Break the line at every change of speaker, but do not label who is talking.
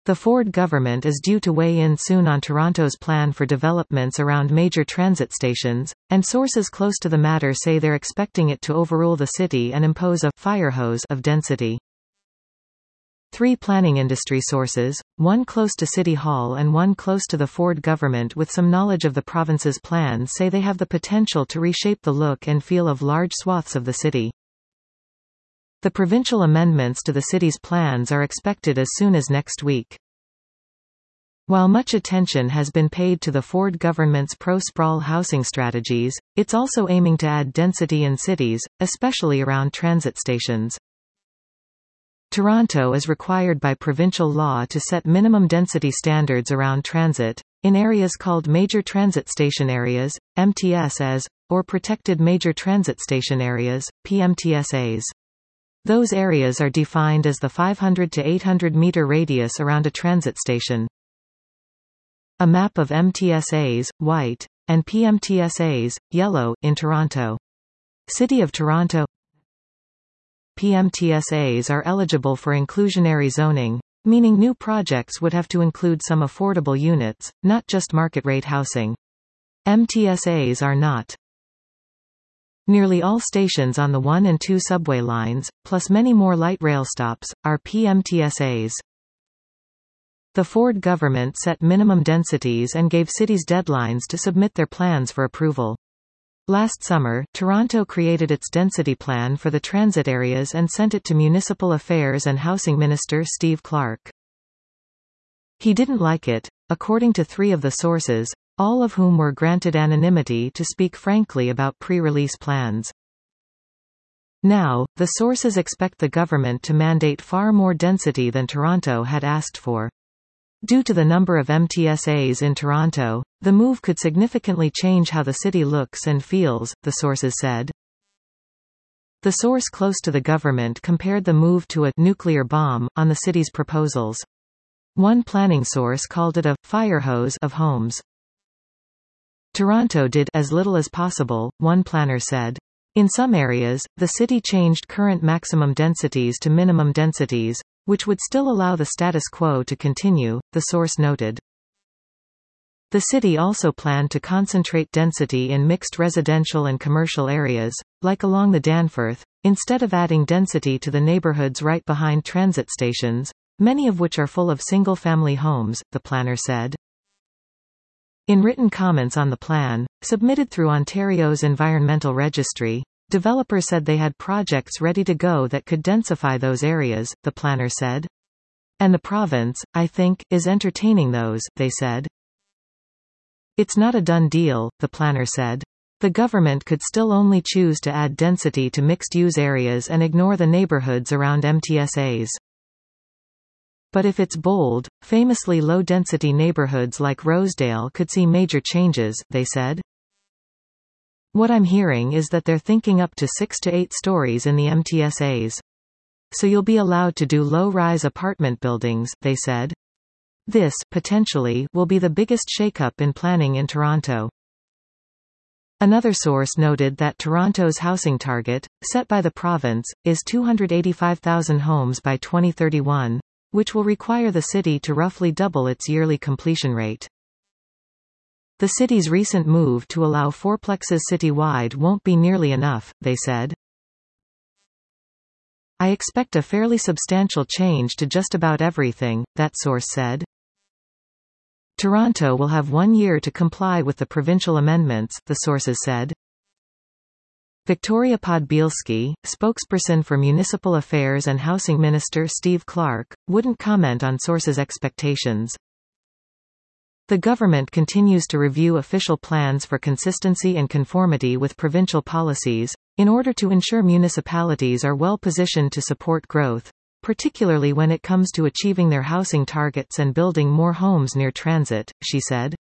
The Ford government is due to weigh in soon on Toronto's plan for developments around major transit stations, and sources close to the matter say they're expecting it to overrule the city and impose a fire hose of density. 3 planning industry sources, one close to City Hall and one close to the Ford government with some knowledge of the province's plans, say they have the potential to reshape the look and feel of large swaths of the city. The provincial amendments to the city's plans are expected as soon as next week. While much attention has been paid to the Ford government's pro-sprawl housing strategies, it's also aiming to add density in cities, especially around transit stations. Toronto is required by provincial law to set minimum density standards around transit, in areas called Major Transit Station Areas, MTSs, or Protected Major Transit Station Areas, PMTSAs. Those areas are defined as the 500 to 800 meter radius around a transit station. A map of MTSAs, white, and PMTSAs, yellow, in Toronto. City of Toronto. PMTSAs are eligible for inclusionary zoning, meaning new projects would have to include some affordable units, not just market-rate housing. MTSAs are not. Nearly all stations on the 1 and 2 subway lines, plus many more light rail stops, are PMTSAs. The Ford government set minimum densities and gave cities deadlines to submit their plans for approval. Last summer, Toronto created its density plan for the transit areas and sent it to Municipal Affairs and Housing Minister Steve Clark. He didn't like it, according to 3 of the sources, all of whom were granted anonymity to speak frankly about pre-release plans. Now, the sources expect the government to mandate far more density than Toronto had asked for. Due to the number of MTSAs in Toronto, the move could significantly change how the city looks and feels, the sources said. The source close to the government compared the move to a nuclear bomb on the city's proposals. One planning source called it a fire hose of homes. Toronto did as little as possible, one planner said. In some areas, the city changed current maximum densities to minimum densities, which would still allow the status quo to continue, the source noted. The city also planned to concentrate density in mixed residential and commercial areas, like along the Danforth, instead of adding density to the neighborhoods right behind transit stations, many of which are full of single-family homes, the planner said. In written comments on the plan, submitted through Ontario's Environmental Registry, developers said they had projects ready to go that could densify those areas, the planner said. And the province, I think, is entertaining those, they said. It's not a done deal, the planner said. The government could still only choose to add density to mixed-use areas and ignore the neighborhoods around MTSAs. But if it's bold, famously low-density neighborhoods like Rosedale could see major changes, they said. What I'm hearing is that they're thinking up to 6 to 8 stories in the MTSAs. So you'll be allowed to do low-rise apartment buildings, they said. This, potentially, will be the biggest shakeup in planning in Toronto. Another source noted that Toronto's housing target, set by the province, is 285,000 homes by 2031, which will require the city to roughly double its yearly completion rate. The city's recent move to allow fourplexes citywide won't be nearly enough, they said. I expect a fairly substantial change to just about everything, that source said. Toronto will have 1 year to comply with the provincial amendments, the sources said. Victoria Podbielski, spokesperson for Municipal Affairs and Housing Minister Steve Clark, wouldn't comment on sources' expectations. The government continues to review official plans for consistency and conformity with provincial policies, in order to ensure municipalities are well positioned to support growth, particularly when it comes to achieving their housing targets and building more homes near transit, she said.